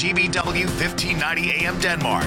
WGBW 1590 AM Denmark,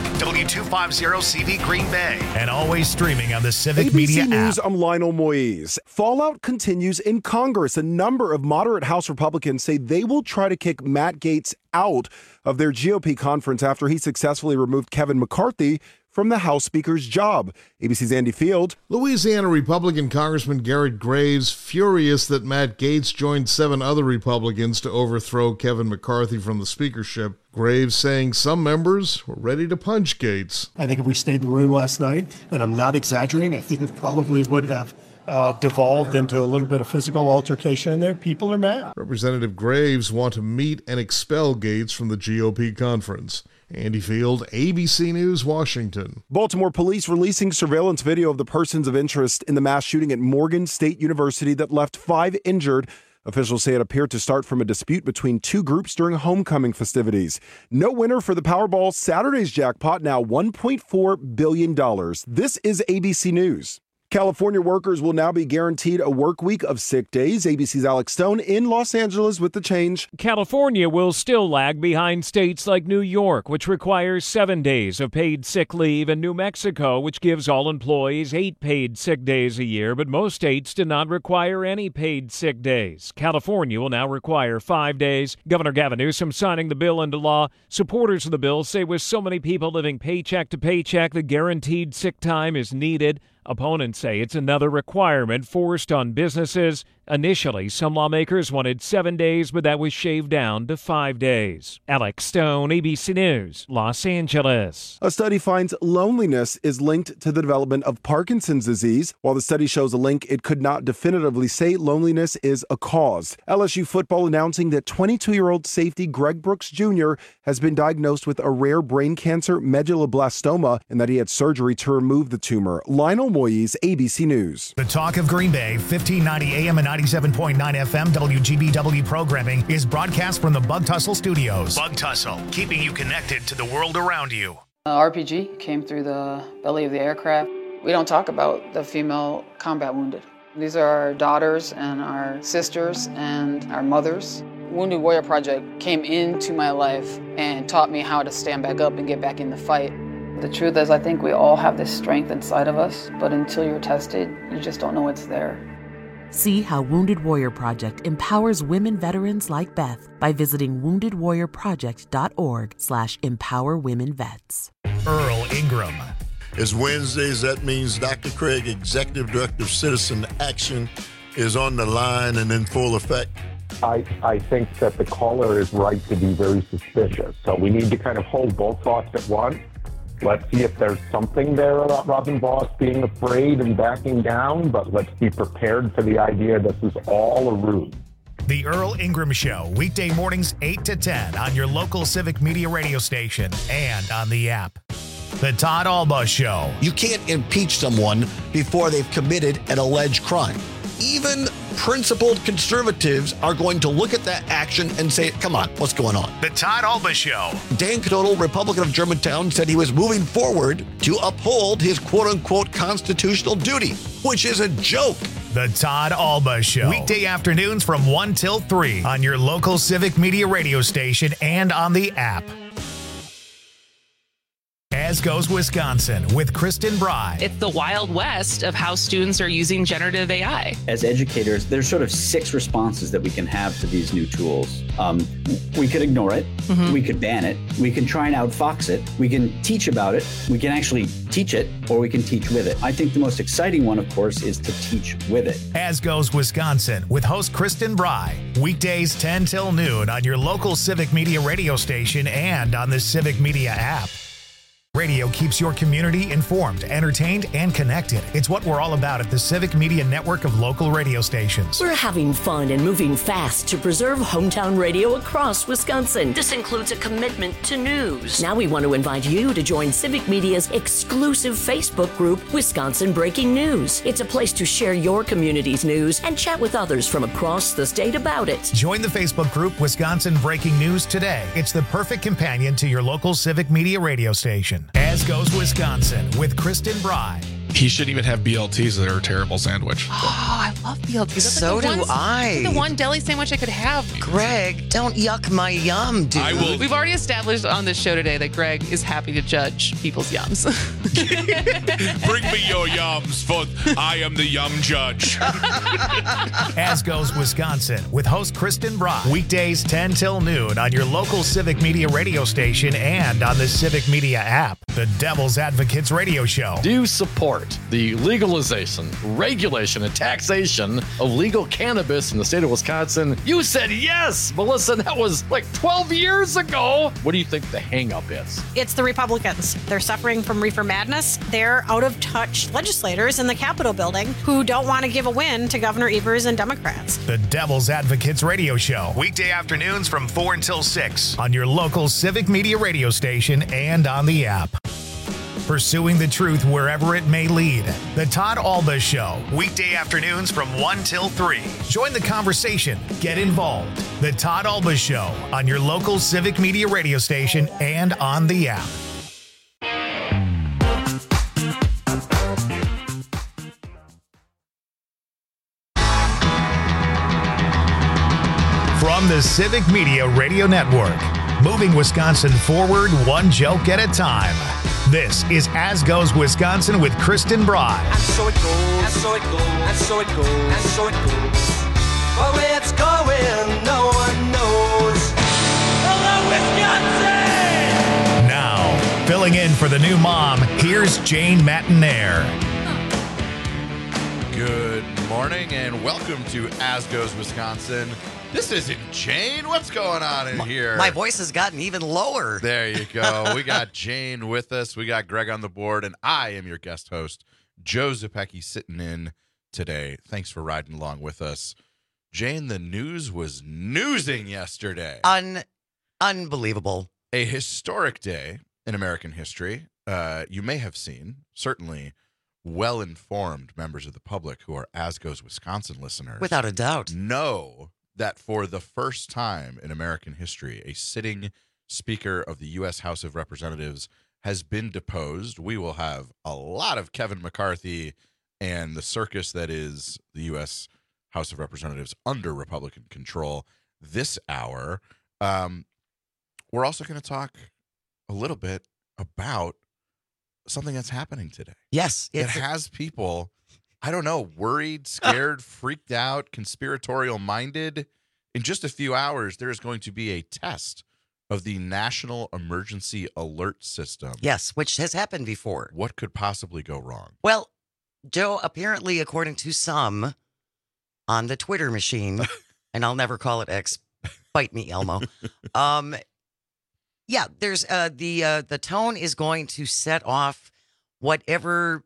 W250CV Green Bay, and always streaming on the Civic ABC Media News, app. I'm Lionel Moise. Fallout continues in Congress. A number of moderate House Republicans say they will try to kick Matt Gaetz out of their GOP conference after he successfully removed Kevin McCarthy from the House Speaker's job. ABC's Andy Field. Louisiana Republican Congressman Garrett Graves furious that Matt Gaetz joined 7 other Republicans to overthrow Kevin McCarthy from the speakership. Graves saying some members were ready to punch Gaetz. I think if we stayed in the room last night, and I'm not exaggerating, I think it probably would have devolved into a little bit of physical altercation in there. People are mad. Representative Graves want to meet and expel Gaetz from the GOP conference. Andy Field, ABC News, Washington. Baltimore police releasing surveillance video of the persons of interest in the mass shooting at Morgan State University that left 5 injured. Officials say it appeared to start from a dispute between 2 groups during homecoming festivities. No winner for the Powerball. Saturday's jackpot now $1.4 billion. This is ABC News. California workers will now be guaranteed a work week of sick days. ABC's Alex Stone in Los Angeles with the change. California will still lag behind states like New York, which requires 7 days of paid sick leave, and New Mexico, which gives all employees 8 paid sick days a year, but most states do not require any paid sick days. California will now require 5 days. Governor Gavin Newsom signing the bill into law. Supporters of the bill say with so many people living paycheck to paycheck, the guaranteed sick time is needed. Opponents say it's another requirement forced on businesses. Initially, some lawmakers wanted 7 days, but that was shaved down to 5 days. Alex Stone, ABC News, Los Angeles. A study finds loneliness is linked to the development of Parkinson's disease. While the study shows a link, it could not definitively say loneliness is a cause. LSU football announcing that 22-year-old safety Greg Brooks Jr. has been diagnosed with a rare brain cancer, medulloblastoma, and that he had surgery to remove the tumor. Lionel Moise, ABC News. The Talk of Green Bay, 1590 AM and 97.9 FM WGBW programming is broadcast from the Bug Tussle Studios. Bug Tussle, keeping you connected to the world around you. RPG came through the belly of the aircraft. We don't talk about the female combat wounded. These are our daughters and our sisters and our mothers. Wounded Warrior Project came into my life and taught me how to stand back up and get back in the fight. The truth is, I think we all have this strength inside of us, but until you're tested, you just don't know it's there. See how Wounded Warrior Project empowers women veterans like Beth by visiting woundedwarriorproject.org/empowerwomenvets. Earl Ingram. It's Wednesdays. That means Dr. Craig, Executive Director of Citizen Action, is on the line and in full effect. I think that the caller is right to be very suspicious. So we need to kind of hold both thoughts at once. Let's see if there's something there about Robin Voss being afraid and backing down, but let's be prepared for the idea this is all a ruse. The Earl Ingram Show, weekday mornings 8 to 10 on your local Civic Media radio station and on the app. The Todd Alba Show. You can't impeach someone before they've committed an alleged crime. Even principled conservatives are going to look at that action and say, come on, what's going on? The Todd Alba Show. Dan Knodel, Republican of Germantown, said he was moving forward to uphold his quote-unquote constitutional duty, which is a joke. The Todd Alba Show. Weekday afternoons from 1 till 3 on your local Civic Media radio station and on the app. As Goes Wisconsin with Kristen Bry. It's the Wild West of how students are using generative AI. As educators, there's sort of 6 responses that we can have to these new tools. We could ignore it. Mm-hmm. We could ban it. We can try and outfox it. We can teach about it. We can actually teach it, or we can teach with it. I think the most exciting one, of course, is to teach with it. As Goes Wisconsin with host Kristen Bry. Weekdays 10 till noon on your local Civic Media radio station and on the Civic Media app. Radio keeps your community informed, entertained, and connected. It's what we're all about at the Civic Media network of local radio stations. We're having fun and moving fast to preserve hometown radio across Wisconsin. This includes a commitment to news. Now we want to invite you to join Civic Media's exclusive Facebook group, Wisconsin Breaking News. It's a place to share your community's news and chat with others from across the state about it. Join the Facebook group Wisconsin Breaking News today. It's the perfect companion to your local Civic Media radio station. As Goes Wisconsin with Kristen Bry. He shouldn't even have BLTs. They're a terrible sandwich. Oh, I love BLTs. That's So like the do one, I. The one deli sandwich I could have. Greg, don't yuck my yum, dude. I will. We've already established on this show today that Greg is happy to judge people's yums. Bring me your yums, for I am the yum judge. As Goes Wisconsin with host Kristen Bry. Weekdays 10 till noon on your local Civic Media radio station and on the Civic Media app. The Devil's Advocates Radio Show. Do you support the legalization, regulation, and taxation of legal cannabis in the state of Wisconsin? You said yes, Melissa, and that was like 12 years ago. What do you think the hang-up is? It's the Republicans. They're suffering from reefer madness. They're out-of-touch legislators in the Capitol building who don't want to give a win to Governor Evers and Democrats. The Devil's Advocates Radio Show. Weekday afternoons from 4 until 6 on your local Civic Media radio station and on the app. Pursuing the truth wherever it may lead. The Todd Alba Show. Weekday afternoons from 1 till 3. Join the conversation. Get involved. The Todd Alba Show on your local Civic Media radio station and on the app. From the Civic Media Radio Network, moving Wisconsin forward one joke at a time. This is As Goes Wisconsin with Kristen Bry. And so it goes, and so it goes, and so it goes, and so it goes. But where it's going, no one knows. Hello, Wisconsin! Now, filling in for the new mom, here's Jane Matinaire. Good morning and welcome to As Goes Wisconsin. This isn't Jane. What's going on in here? My voice has gotten even lower. There you go. We got Jane with us. We got Greg on the board, and I am your guest host, Joe Zepecki, sitting in today. Thanks for riding along with us. Jane, the news was newsing yesterday. Unbelievable. A historic day in American history. You may have seen, certainly well-informed members of the public who are As Goes Wisconsin listeners. Without a doubt. Know that for the first time in American history, a sitting Speaker of the U.S. House of Representatives has been deposed. We will have a lot of Kevin McCarthy and the circus that is the U.S. House of Representatives under Republican control this hour. We're also going to talk a little bit about something that's happening today. Yes. It has people, I don't know, worried, scared, freaked out, conspiratorial minded. In just a few hours, there's going to be a test of the National Emergency Alert System. Yes, which has happened before. What could possibly go wrong? Well, Joe, apparently, according to some on the Twitter machine, and I'll never call it X, bite me, Elmo. Yeah, there's the tone is going to set off whatever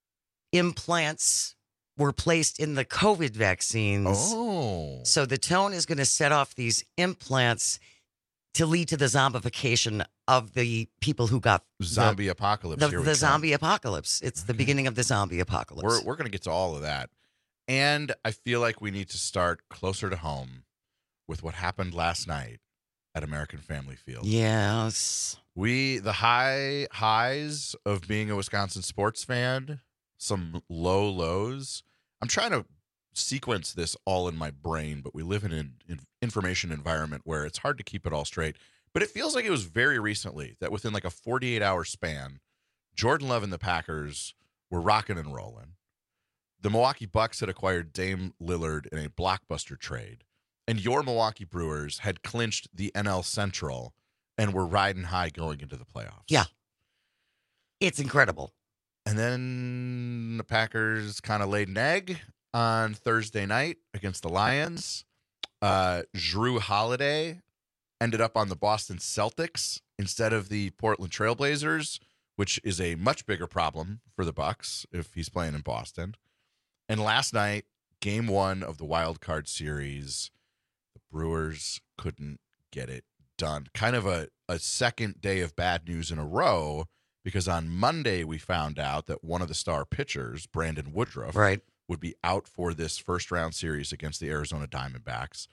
implants were placed in the COVID vaccines. Oh. So the tone is going to set off these implants to lead to the zombification of the people who got zombie apocalypse. The zombie apocalypse. It's the beginning of the zombie apocalypse. We're going to get to all of that. And I feel like we need to start closer to home with what happened last night at American Family Field. Yes. The highs of being a Wisconsin sports fan, some low lows. I'm trying to sequence this all in my brain, but we live in an information environment where it's hard to keep it all straight. But it feels like it was very recently that within like a 48-hour span, Jordan Love and the Packers were rocking and rolling. The Milwaukee Bucks had acquired Dame Lillard in a blockbuster trade. And your Milwaukee Brewers had clinched the NL Central and were riding high going into the playoffs. Yeah. It's incredible. And then the Packers kind of laid an egg on Thursday night against the Lions. Jrue Holiday ended up on the Boston Celtics instead of the Portland Trailblazers, which is a much bigger problem for the Bucks if he's playing in Boston. And last night, game 1 of the wild card series, the Brewers couldn't get it done. Kind of a second day of bad news in a row, because on Monday we found out that one of the star pitchers, Brandon Woodruff, would be out for this first-round series against the Arizona Diamondbacks.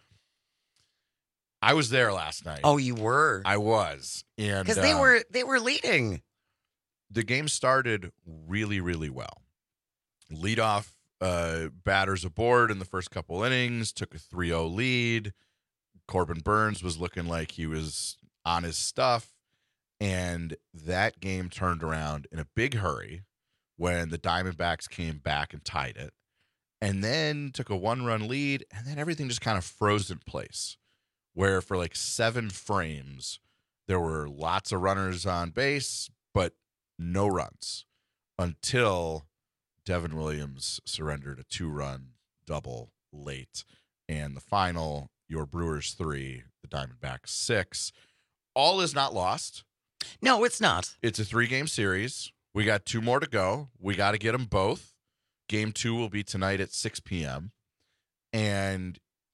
I was there last night. Oh, you were? I was. Because they were leading. The game started really, really well. leadoff batters aboard in the first couple innings, took a 3-0 lead. Corbin Burns was looking like he was on his stuff, and that game turned around in a big hurry when the Diamondbacks came back and tied it, and then took a 1-run lead, and then everything just kind of froze in place, where for like 7 frames, there were lots of runners on base, but no runs until Devin Williams surrendered a 2-run double late. And the final, your Brewers 3, the Diamondbacks 6. All is not lost. No, it's not. It's a 3-game series. We got 2 more to go. We got to get them both. Game 2 will be tonight at 6 p.m. And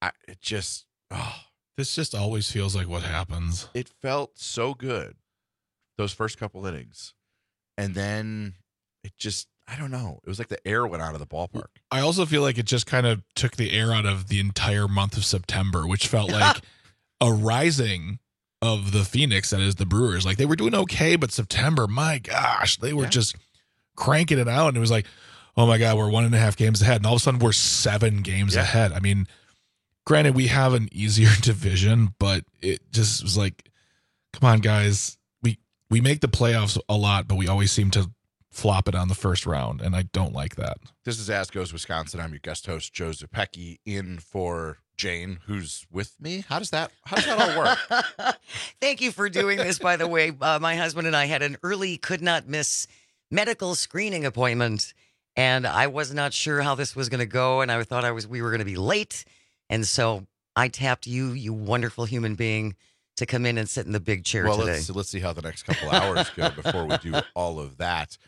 this just always feels like what happens. It felt so good, those first couple innings. And then it just, I don't know. It was like the air went out of the ballpark. I also feel like it just kind of took the air out of the entire month of September, which felt like a rising of the Phoenix that is the Brewers. Like, they were doing okay, but September, my gosh, they were just cranking it out. And it was like, oh my God, we're 1.5 games ahead. And all of a sudden we're 7 games ahead. I mean, granted, we have an easier division, but it just was like, come on, guys. We make the playoffs a lot, but we always seem to flop it on the first round, and I don't like that. This is As Goes Wisconsin. I'm your guest host, Joe Zepecki, in for Jane, who's with me. How does that all work? Thank you for doing this, by the way. My husband and I had an early, could not miss medical screening appointment, and I was not sure how this was going to go, and I thought we were going to be late, and so I tapped you wonderful human being, to come in and sit in the big chair today. Let's see how the next couple hours go before we do all of that.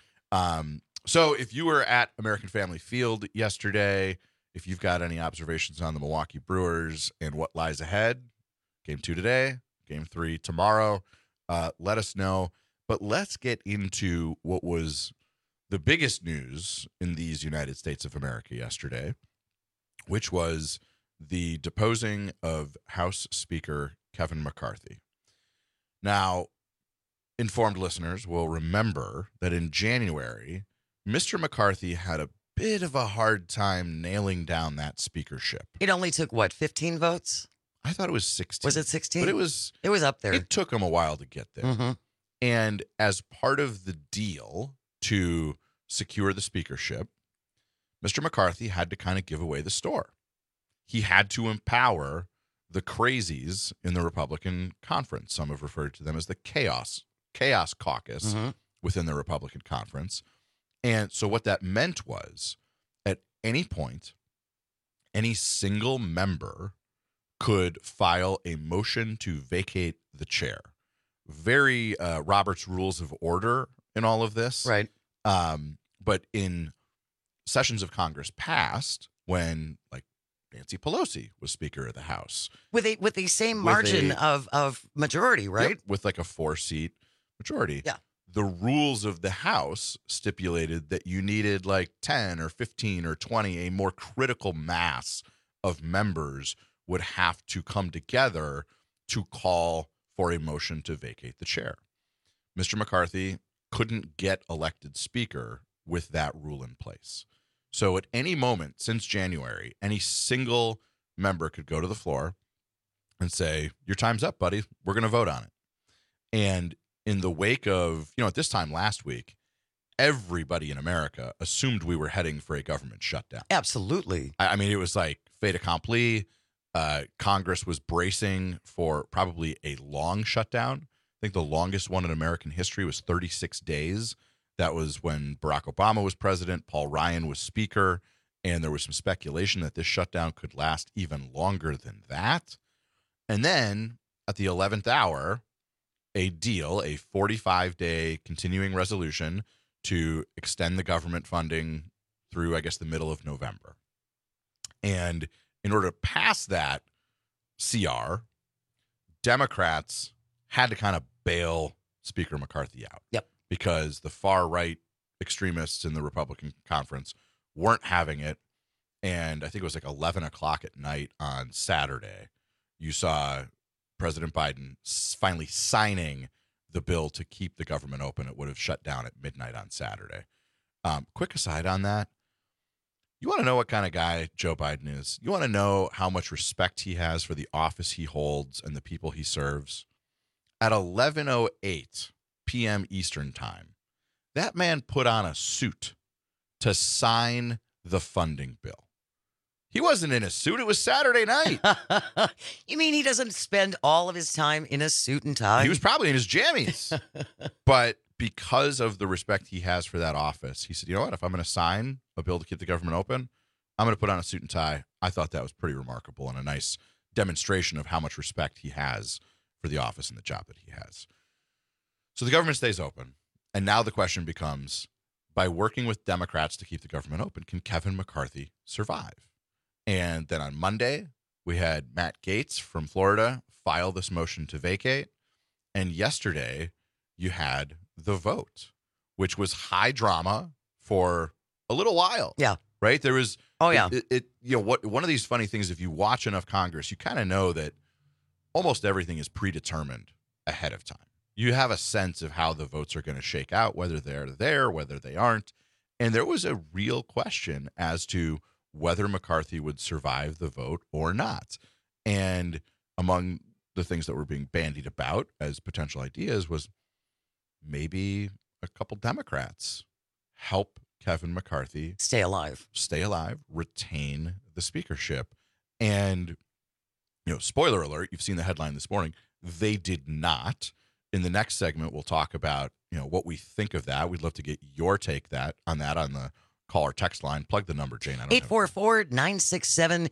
So if you were at American Family Field yesterday, if you've got any observations on the Milwaukee Brewers and what lies ahead, Game 2 today, Game 3 tomorrow, let us know. But let's get into what was the biggest news in these United States of America yesterday, which was the deposing of House Speaker Kevin McCarthy. Now, informed listeners will remember that in January, Mr. McCarthy had a bit of a hard time nailing down that speakership. It only took, 15 votes? I thought it was 16. Was it 16? But it was up there. It took him a while to get there. Mm-hmm. And as part of the deal to secure the speakership, Mr. McCarthy had to kind of give away the store. He had to empower the crazies in the Republican conference. Some have referred to them as the chaos caucus within the Republican conference. And so what that meant was, at any point, any single member could file a motion to vacate the chair. Very Robert's Rules of Order in all of this. Right. But in sessions of Congress past, when Nancy Pelosi was Speaker of the House. With the same margin of majority, right? Yep, with a 4-seat majority. Yeah. The rules of the House stipulated that you needed 10 or 15 or 20, a more critical mass of members would have to come together to call for a motion to vacate the chair. Mr. McCarthy couldn't get elected Speaker with that rule in place. So at any moment since January, any single member could go to the floor and say, your time's up, buddy. We're going to vote on it. And in the wake of, at this time last week, everybody in America assumed we were heading for a government shutdown. Absolutely. I mean, it was like fait accompli. Congress was bracing for probably a long shutdown. I think the longest one in American history was 36 days. That was when Barack Obama was president, Paul Ryan was speaker, and there was some speculation that this shutdown could last even longer than that. And then at the 11th hour, a deal, a 45-day continuing resolution to extend the government funding through, I guess, the middle of November. And in order to pass that CR, Democrats had to kind of bail Speaker McCarthy out. Yep. Because the far-right extremists in the Republican conference weren't having it. And I think it was 11 o'clock at night on Saturday, you saw President Biden finally signing the bill to keep the government open. It would have shut down at midnight on Saturday. Quick aside on that. You want to know what kind of guy Joe Biden is? You want to know how much respect he has for the office he holds and the people he serves? At 11:08 p.m. Eastern Time, that man put on a suit to sign the funding bill. He wasn't in a suit. It was Saturday night. You mean he doesn't spend all of his time in a suit and tie? He was probably in his jammies. But because of the respect he has for that office, he said, you know what? If I'm going to sign a bill to keep the government open, I'm going to put on a suit and tie. I thought that was pretty remarkable and a nice demonstration of how much respect he has for the office and the job that he has. So the government stays open. And now the question becomes, by working with Democrats to keep the government open, can Kevin McCarthy survive? And then on Monday, we had Matt Gaetz from Florida file this motion to vacate. And yesterday, you had the vote, which was high drama for a little while. Yeah. Right? There was. Oh, yeah. One of these funny things, if you watch enough Congress, you kind of know that almost everything is predetermined ahead of time. You have a sense of how the votes are going to shake out, whether they're there, whether they aren't. And there was a real question as to whether McCarthy would survive the vote or not. And among the things that were being bandied about as potential ideas was maybe a couple Democrats help Kevin McCarthy stay alive, retain the speakership. And, spoiler alert, you've seen the headline this morning. They did not. In the next segment, we'll talk about, what we think of that. We'd love to get your take on the call or text line. Plug the number, Jane. 844-967-2789,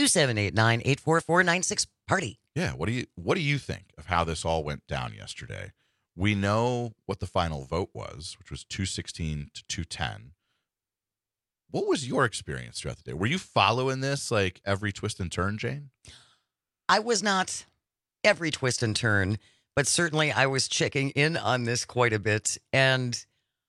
844-96-PARTY. Yeah, what do you think of how this all went down yesterday? We know what the final vote was, which was 216 to 210. What was your experience throughout the day? Were you following this like every twist and turn, Jane? I was not every twist and turn, but certainly I was checking in on this quite a bit. And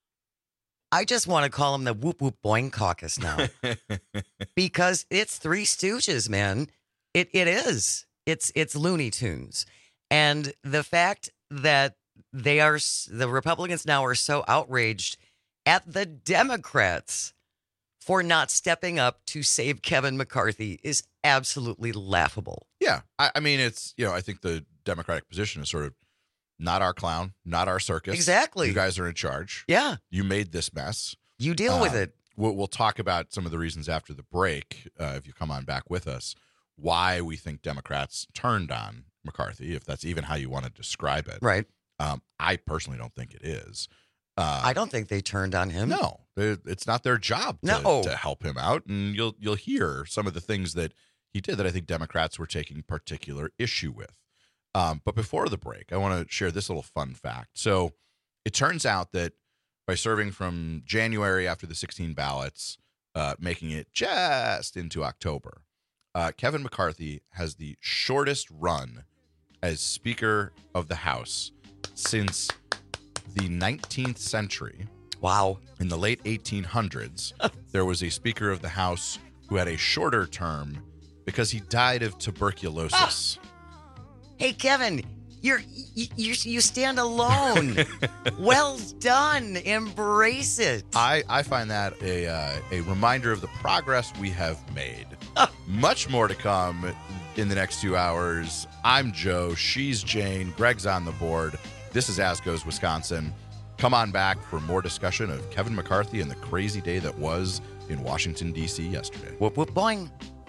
I just want to call them the Whoop Whoop Boing Caucus now. Because it's Three Stooges, man. It is. It's Looney Tunes. And the fact that the Republicans now are so outraged at the Democrats for not stepping up to save Kevin McCarthy is absolutely laughable. Yeah. I mean, it's, I think the Democratic position is sort of not our clown, not our circus. Exactly. You guys are in charge. Yeah. You made this mess. You deal with it. We'll talk about some of the reasons after the break, if you come on back with us, why we think Democrats turned on McCarthy, if that's even how you want to describe it. Right. I personally don't think it is. I don't think they turned on him. No, it's not their job to help him out. And you'll hear some of the things that he did that I think Democrats were taking particular issue with. But before the break, I want to share this little fun fact. So it turns out that by serving from January after the 16 ballots, making it just into October, Kevin McCarthy has the shortest run as Speaker of the House since the 19th century. Wow. In the late 1800s, there was a Speaker of the House who had a shorter term because he died of tuberculosis. Hey, Kevin, you stand alone. Well done. Embrace it. I find that a reminder of the progress we have made. Much more to come in the next 2 hours. I'm Joe. She's Jane. Greg's on the board. This is As Goes Wisconsin. Come on back for more discussion of Kevin McCarthy and the crazy day that was in Washington, D.C. yesterday. Whoop, whoop, boing.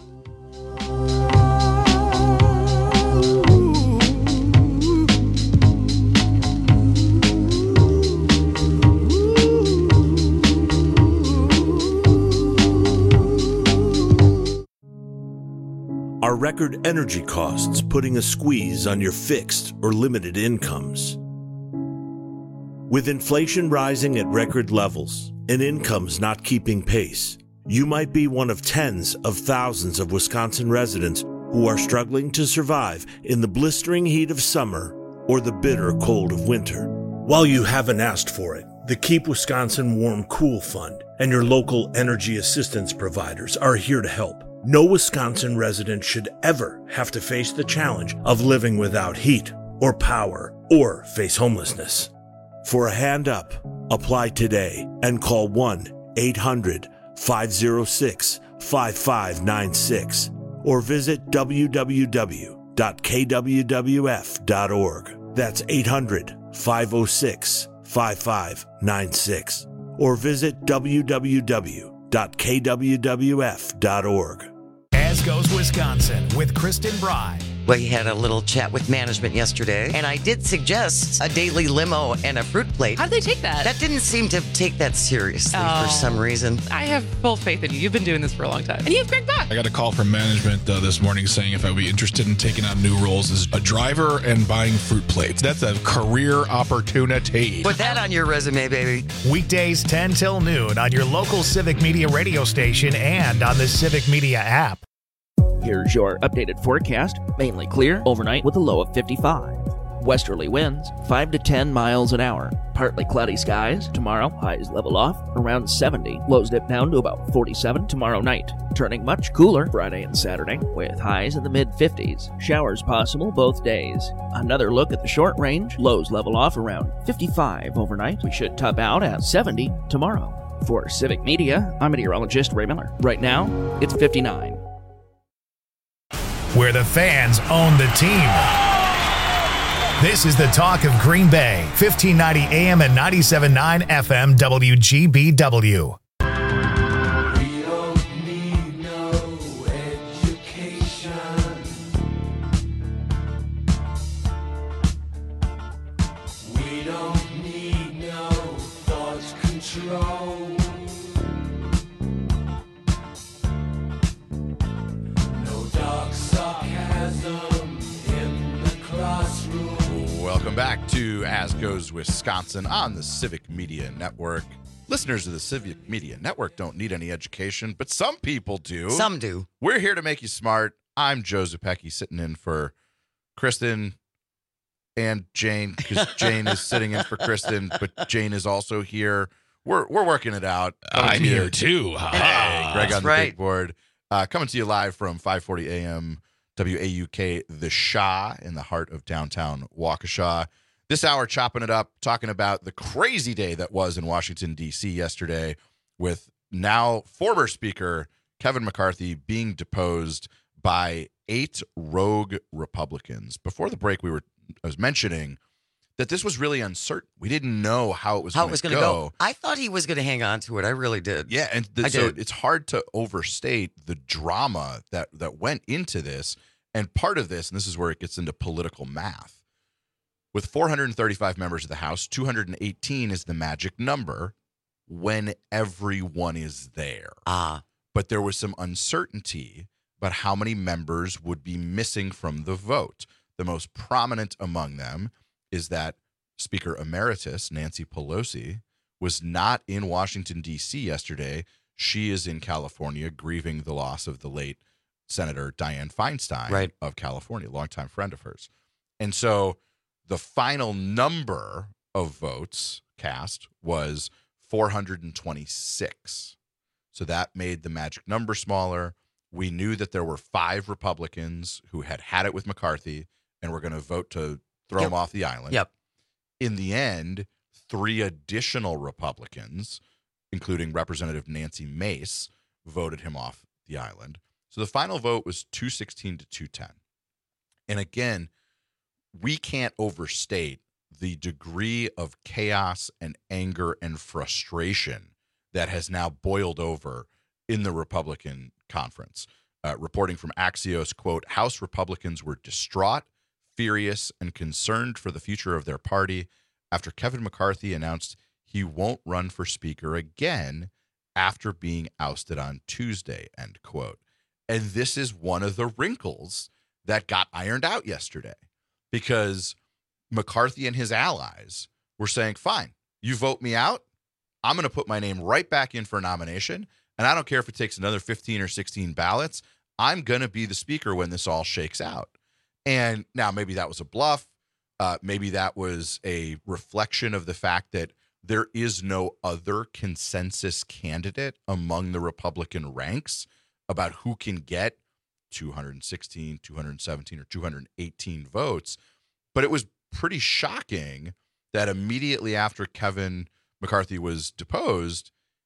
Are record energy costs putting a squeeze on your fixed or limited incomes? With inflation rising at record levels and incomes not keeping pace, you might be one of tens of thousands of Wisconsin residents who are struggling to survive in the blistering heat of summer or the bitter cold of winter. While you haven't asked for it, the Keep Wisconsin Warm Cool Fund and your local energy assistance providers are here to help. No Wisconsin resident should ever have to face the challenge of living without heat or power or face homelessness. For a hand up, apply today and call 1-800-506 5596 or visit www.kwwf.org. That's 800-506-5596 or visit www.kwwf.org. As Goes Wisconsin with Kristen Bry. We had a little chat with management yesterday, and I did suggest a daily limo and a fruit plate. How did they take that? That didn't seem to take that seriously for some reason. I have full faith in you. You've been doing this for a long time. And you have Greg Bach. I got a call from management this morning saying if I would be interested in taking on new roles as a driver and buying fruit plates. That's a career opportunity. Put that on your resume, baby. Weekdays 10 till noon on your local Civic Media radio station and on the Civic Media app. Here's your updated forecast. Mainly clear overnight with a low of 55. Westerly winds 5 to 10 miles an hour. Partly cloudy skies. Tomorrow, highs level off around 70. Lows dip down to about 47 tomorrow night. Turning much cooler Friday and Saturday with highs in the mid-50s. Showers possible both days. Another look at the short range. Lows level off around 55 overnight. We should top out at 70 tomorrow. For Civic Media, I'm meteorologist Ray Miller. Right now, it's 59. Where the fans own the team. This is the talk of Green Bay, 1590 AM and 97.9 FM WGBW. We don't need no education. We don't need no thought control. No dark sarcasm in the classroom. Welcome back to As Goes Wisconsin on the Civic Media Network. Listeners of the Civic Media Network don't need any education, but some people do. Some do. We're here to make you smart. I'm Joe Zupecki, sitting in for Kristen and Jane, because Jane is sitting in for Kristen, but Jane is also here. We're working it out. I'm here too. Hey, Greg on the right. big board. Coming to you live from 540 AM WAUK, The Shaw, in the heart of downtown Waukesha. This hour, chopping it up, talking about the crazy day that was in Washington, D.C. yesterday, with now former Speaker Kevin McCarthy being deposed by 8 rogue Republicans. Before the break, I was mentioning that this was really uncertain. We didn't know how it was going to go. I thought he was going to hang on to it. I really did. Yeah, and so it's hard to overstate the drama that went into this. And part of this, and this is where it gets into political math, with 435 members of the House, 218 is the magic number when everyone is there. But there was some uncertainty about how many members would be missing from the vote. The most prominent among them is that Speaker Emeritus Nancy Pelosi was not in Washington, D.C. yesterday. She is in California grieving the loss of the late Senator Dianne Feinstein of California, longtime friend of hers. And so the final number of votes cast was 426. So that made the magic number smaller. We knew that there were 5 Republicans who had it with McCarthy and were going to vote to throw him off the island. In the end, 3 additional Republicans, including Representative Nancy Mace, voted him off the island. So the final vote was 216 to 210. And again, we can't overstate the degree of chaos and anger and frustration that has now boiled over in the Republican conference. Reporting from Axios, quote, House Republicans were distraught, furious, and concerned for the future of their party after Kevin McCarthy announced he won't run for Speaker again after being ousted on Tuesday, end quote. And this is one of the wrinkles that got ironed out yesterday, because McCarthy and his allies were saying, fine, you vote me out, I'm going to put my name right back in for a nomination, and I don't care if it takes another 15 or 16 ballots, I'm going to be the Speaker when this all shakes out. And now maybe that was a bluff. Maybe that was a reflection of the fact that there is no other consensus candidate among the Republican ranks about who can get 216, 217, or 218 votes. But it was pretty shocking that immediately after Kevin McCarthy was deposed,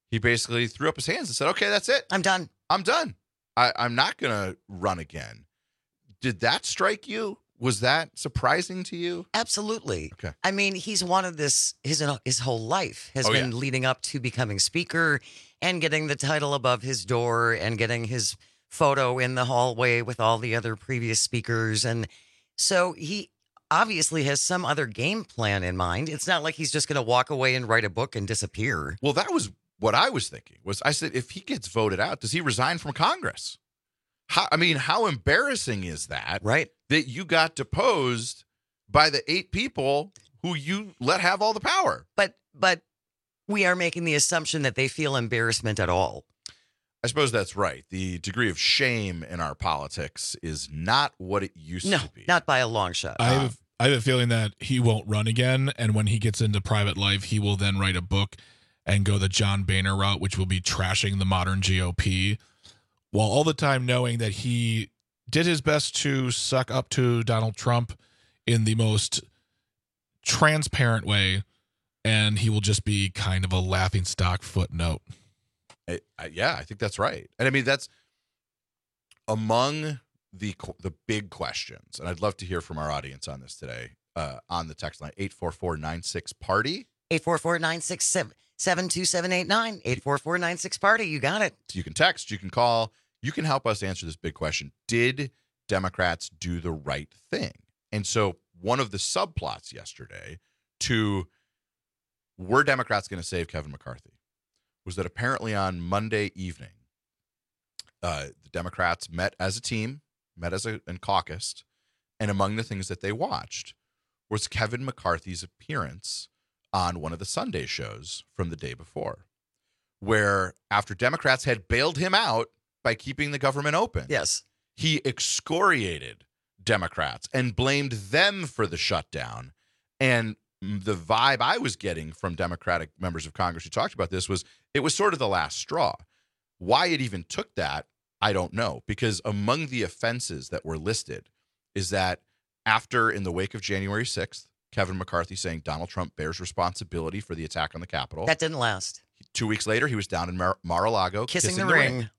he basically threw up his hands and said, okay, that's it. I'm done. I'm done. I'm not going to run again. Did that strike you? Was that surprising to you? Absolutely. Okay. I mean, he's wanted this his whole life has been leading up to becoming speaker and getting the title above his door and getting his photo in the hallway with all the other previous speakers. And so he obviously has some other game plan in mind. It's not like he's just going to walk away and write a book and disappear. Well, that was what I was thinking. I said, if he gets voted out, does he resign from Congress? How embarrassing is that? Right. That you got deposed by the 8 people who you let have all the power. But we are making the assumption that they feel embarrassment at all. I suppose that's right. The degree of shame in our politics is not what it used to be. Not by a long shot. I have a feeling that he won't run again, and when he gets into private life, he will then write a book and go the John Boehner route, which will be trashing the modern GOP, while all the time knowing that he did his best to suck up to Donald Trump in the most transparent way, and he will just be kind of a laughingstock footnote. I think that's right. And I mean, that's among the big questions. And I'd love to hear from our audience on this today on the text line, 844-96-PARTY. 844-967-2789. 844-96-PARTY. You got it. You can text, you can call, you can help us answer this big question. Did Democrats do the right thing? And so one of the subplots yesterday to were Democrats going to save Kevin McCarthy was that apparently on Monday evening, the Democrats met as a team, and caucused, and among the things that they watched was Kevin McCarthy's appearance on one of the Sunday shows from the day before, where after Democrats had bailed him out by keeping the government open, yes, he excoriated Democrats and blamed them for the shutdown. And the vibe I was getting from Democratic members of Congress who talked about this was it was sort of the last straw. Why it even took that, I don't know, because among the offenses that were listed is that after, in the wake of January 6th, Kevin McCarthy saying Donald Trump bears responsibility for the attack on the Capitol. That didn't last. 2 weeks later, he was down in Mar-a-Lago kissing the ring.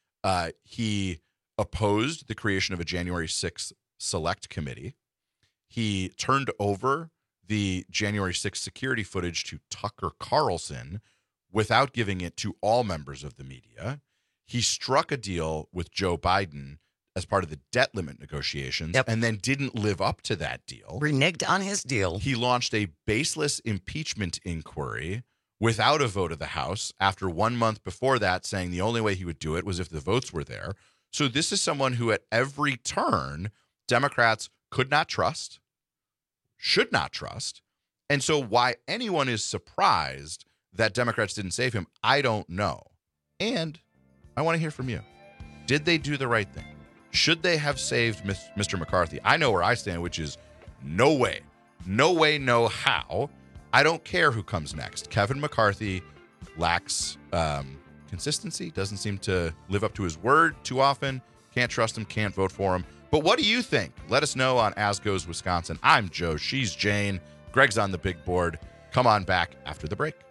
He opposed the creation of a January 6th select committee. He turned over the January 6th security footage to Tucker Carlson without giving it to all members of the media. He struck a deal with Joe Biden as part of the debt limit negotiations and then didn't live up to that deal. Reneged on his deal. He launched a baseless impeachment inquiry without a vote of the House after 1 month before that saying the only way he would do it was if the votes were there. So this is someone who at every turn Democrats could not trust, should not trust. And so why anyone is surprised that Democrats didn't save him, I don't know. And I want to hear from you. Did they do the right thing? Should they have saved Mr. McCarthy? I know where I stand, which is no way. No way, no how. I don't care who comes next. Kevin McCarthy lacks consistency, doesn't seem to live up to his word too often. Can't trust him, can't vote for him. But what do you think? Let us know on As Goes Wisconsin. I'm Joe. She's Jane. Greg's on the big board. Come on back after the break.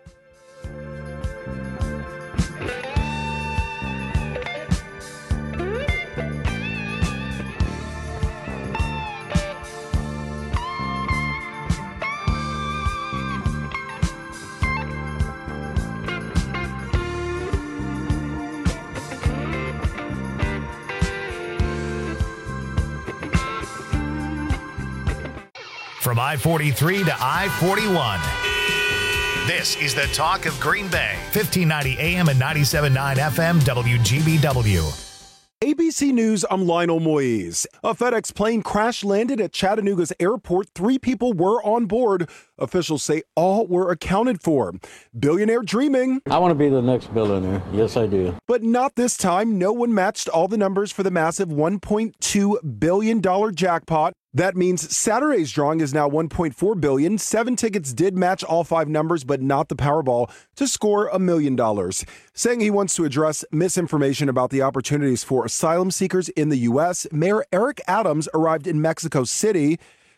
From I-43 to I-41. This is the talk of Green Bay. 1590 AM and 97.9 FM WGBW. ABC News, I'm Lionel Moise. A FedEx plane crash landed at Chattanooga's airport. 3 people were on board. Officials say all were accounted for. Billionaire dreaming. I want to be the next billionaire. Yes, I do. But not this time. No one matched all the numbers for the massive $1.2 billion jackpot. That means Saturday's drawing is now $1.4 billion. 7 tickets did match all 5 numbers, but not the Powerball, to score $1 million. Saying he wants to address misinformation about the opportunities for asylum seekers in the U.S., Mayor Eric Adams arrived in Mexico City.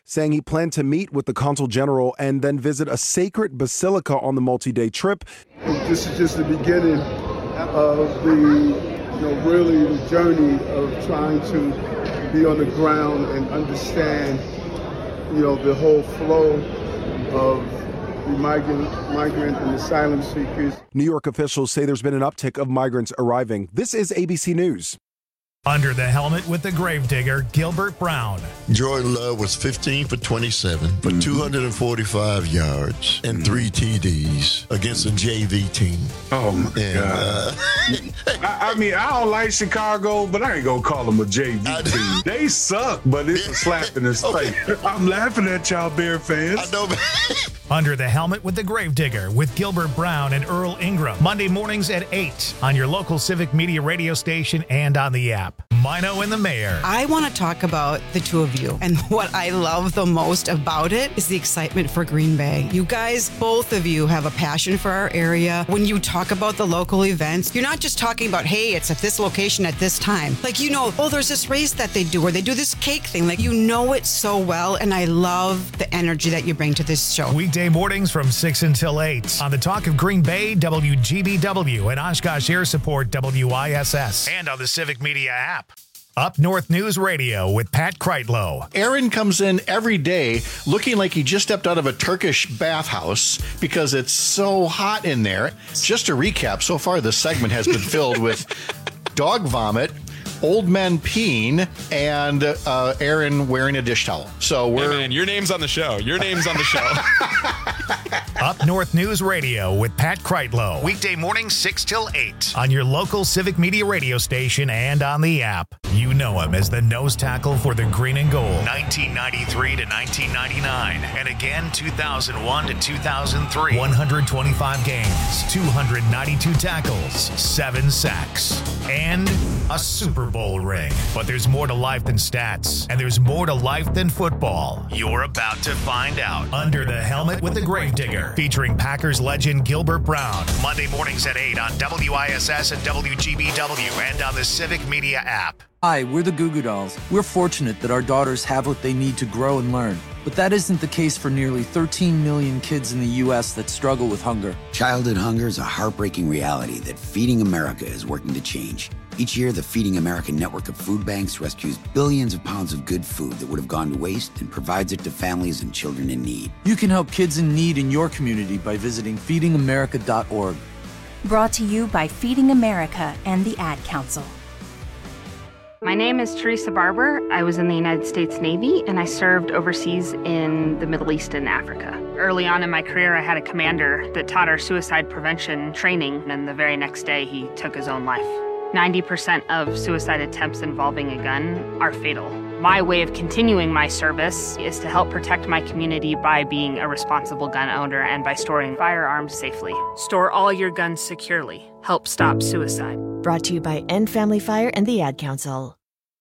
saying he planned to meet with the Consul General and then visit a sacred basilica on the multi-day trip. This is just the beginning of really the journey of trying to be on the ground and understand, the whole flow of the migrant and asylum seekers. New York officials say there's been an uptick of migrants arriving. This is ABC News. Under the helmet with the gravedigger, Gilbert Brown. Jordan Love was 15 for 27 for 245 yards and 3 TDs against a JV team. Oh, my God. I don't like Chicago, but I ain't going to call them a JV team. They suck, but it's a slap in his face. I'm laughing at y'all Bear fans. I know, Under the helmet with the gravedigger with Gilbert Brown and Earl Ingram. Monday mornings at 8 on your local Civic Media radio station and on the app. Mino and the Mayor. I want to talk about the two of you. And what I love the most about it is the excitement for Green Bay. You guys, both of you have a passion for our area. When you talk about the local events, you're not just talking about, hey, it's at this location at this time. Like, there's this race that they do, or they do this cake thing. Like, you know it so well. And I love the energy that you bring to this show. Weekday mornings from 6 until 8 on the Talk of Green Bay, WGBW, and Oshkosh Air Support, WISS, and on the Civic Media app. Up North News Radio with Pat Kreitlow. Aaron comes in every day looking like he just stepped out of a Turkish bathhouse because it's so hot in there. Just to recap, so far this segment has been filled with dog vomit, old men peeing, and Aaron wearing a dish towel. So Hey man, your name's on the show. Up North News Radio with Pat Kreitlow. Weekday mornings 6 till 8 on your local Civic Media radio station and on the app. You know him as the nose tackle for the green and gold. 1993 to 1999. And again 2001 to 2003. 125 games, 292 tackles, 7 sacks, and a Super Bowl ring. But there's more to life than stats, and there's more to life than football. You're about to find out. Under the Helmet with the Gravedigger, featuring Packers legend Gilbert Brown. Monday mornings at 8 on WISS and WGBW and on the Civic Media app. Hi, we're the Goo Goo Dolls. We're fortunate that our daughters have what they need to grow and learn. But that isn't the case for nearly 13 million kids in the U.S. that struggle with hunger. Childhood hunger is a heartbreaking reality that Feeding America is working to change. Each year, the Feeding America network of food banks rescues billions of pounds of good food that would have gone to waste and provides it to families and children in need. You can help kids in need in your community by visiting feedingamerica.org. Brought to you by Feeding America and the Ad Council. My name is Teresa Barber. I was in the United States Navy, and I served overseas in the Middle East and Africa. Early on in my career, I had a commander that taught our suicide prevention training, and the very next day, he took his own life. 90% of suicide attempts involving a gun are fatal. My way of continuing my service is to help protect my community by being a responsible gun owner and by storing firearms safely. Store all your guns securely. Help stop suicide. Brought to you by End Family Fire and the Ad Council.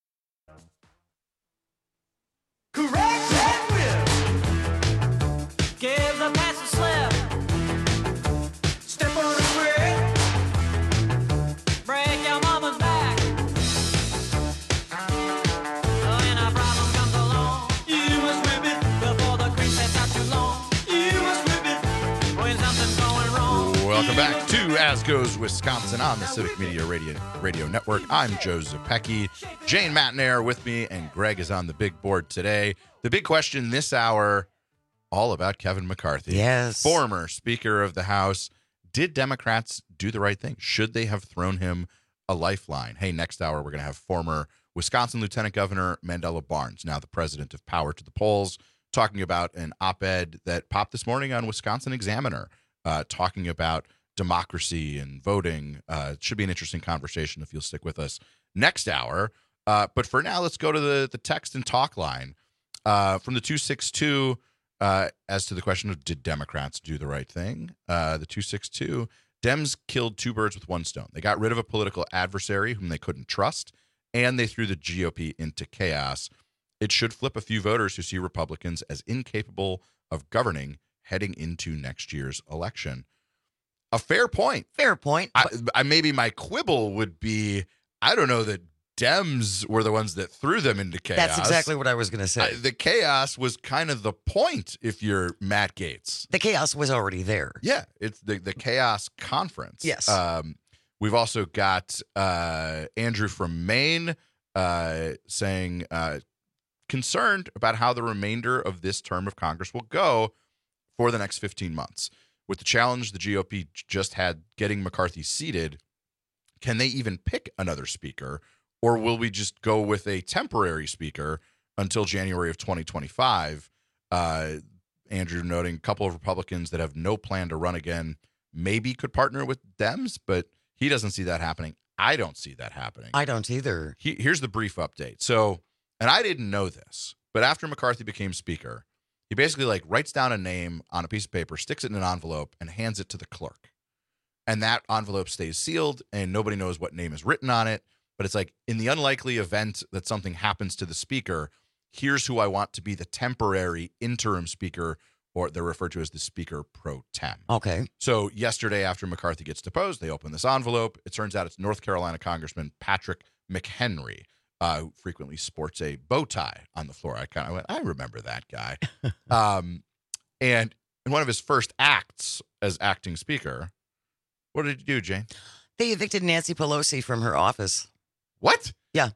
Correct and win. Give the pass a slip. Step on the square. Break your mama's back. When a problem comes along, you must whip it before the cream sets out too long. You must whip it when something's going wrong. Welcome back to As Goes Wisconsin on the Civic Media Radio Network. I'm Joe Zepecki. Jane Matnair with me, and Greg is on the big board today. The big question this hour, all about Kevin McCarthy. Yes. Former Speaker of the House. Did Democrats do the right thing? Should they have thrown him a lifeline? Hey, next hour, we're going to have former Wisconsin Lieutenant Governor Mandela Barnes, now the president of Power to the Polls, talking about an op-ed that popped this morning on Wisconsin Examiner, talking about democracy and voting. It should be an interesting conversation if you'll stick with us next hour. But for now, let's go to the text and talk line from the 262 as to the question of did Democrats do the right thing? The 262, Dems killed two birds with one stone. They got rid of a political adversary whom they couldn't trust, and they threw the GOP into chaos. It should flip a few voters who see Republicans as incapable of governing heading into next year's election. A fair point. Fair point. I maybe my quibble would be, I don't know that Dems were the ones that threw them into chaos. That's exactly what I was going to say. The chaos was kind of the point if you're Matt Gaetz. The chaos was already there. Yeah, it's the chaos conference. Yes. We've also got Andrew from Maine saying concerned about how the remainder of this term of Congress will go for the next 15 months. With the challenge the GOP just had getting McCarthy seated, can they even pick another speaker, or will we just go with a temporary speaker until January of 2025? Andrew noting a couple of Republicans that have no plan to run again maybe could partner with Dems, but he doesn't see that happening. I don't see that happening. I don't either. Here's the brief update. So, and I didn't know this, but after McCarthy became speaker, he basically like writes down a name on a piece of paper, sticks it in an envelope, and hands it to the clerk. And that envelope stays sealed, and nobody knows what name is written on it. But it's like, in the unlikely event that something happens to the speaker, here's who I want to be the temporary interim speaker, or they're referred to as the speaker pro tem. Okay. So yesterday, after McCarthy gets deposed, they open this envelope. It turns out it's North Carolina Congressman Patrick McHenry, who frequently sports a bow tie on the floor. I kind of went, I remember that guy. And in one of his first acts as acting speaker, what did he do, Jane? They evicted Nancy Pelosi from her office. What? Yeah.